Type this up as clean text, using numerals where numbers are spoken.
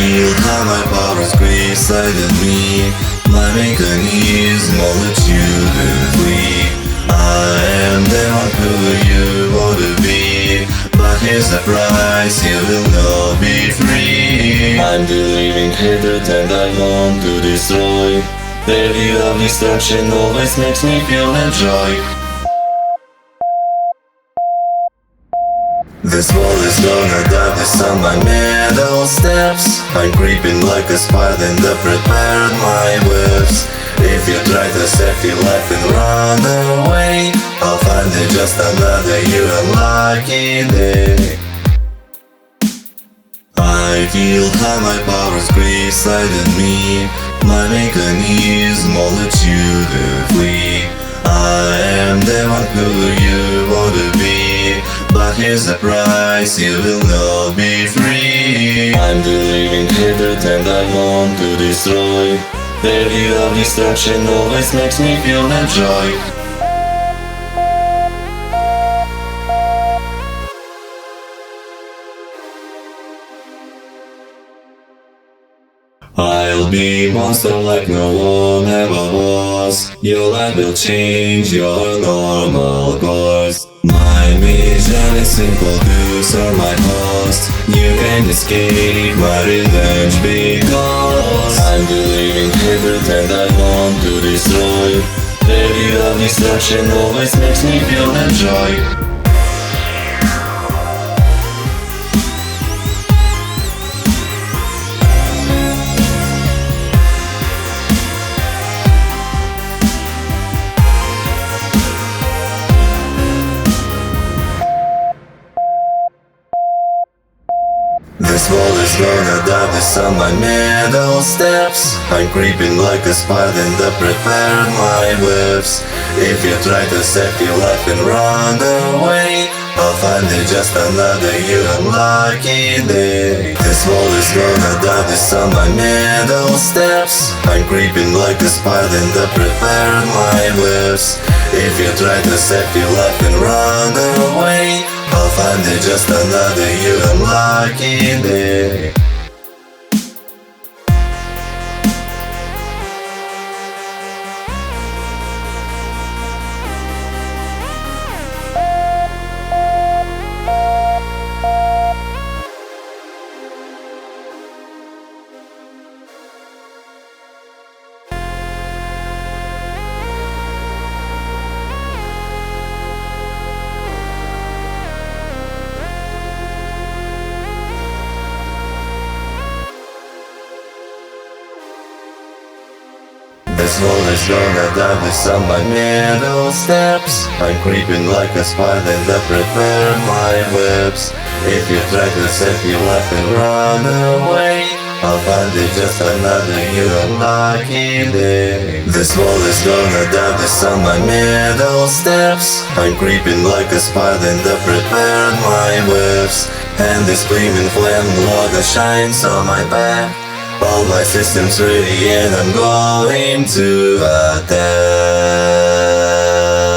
feel how my powers inside of me. My mechanism won't let you flee. I am the one who you want to be, but here's the price, you will not be free. I'm the living hatred and I want to destroy. The view of destruction always makes me feel enjoy. This wall is gonna die with on my middle steps. I'm creeping like a spider and I prepared my webs. If you try to save your life and run away, I'll find it just another you unlucky day. I feel how my powers inside of me. My mechanism won't let you flee. I am the one who you want to be, but here's the price, you will not be free. I'm the living hatred and I want to destroy. The view of destruction always makes me feel enjoy. I'll be monster like no one ever was. Your life will change your normal course. My mission is simple, to serve my host. You can't escape my revenge because I'm the living hatred and I want to destroy. The view of destruction always makes me feel enjoy. This wall is gonna die with on my middle steps. I'm creeping like a spider and I prepared my webs. If you try to save your life and run away, I'll find it just another you unlucky day. This wall is gonna die with on my middle steps. I'm creeping like a spider and I prepared my webs. If you try to save your life and run away, I'll find it just another you unlucky day. This wall is gonna die with on my middle steps. I'm creeping like a spider and I prepare my webs. If you try to save your life and run away, I'll find it just another you unlucky day. This wall is gonna die with on my middle steps. I'm creeping like a spider and I prepare my webs. And this gleaming flame logo shines on my back. All my systems ready and I'm going to attack.